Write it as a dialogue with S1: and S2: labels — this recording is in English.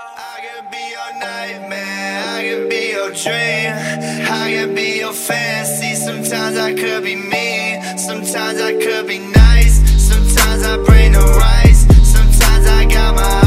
S1: I could be your nightmare, I could be your dream, I could be your fantasy. Sometimes I could be mean, sometimes I could be nice, sometimes I bring the rice, sometimes I got my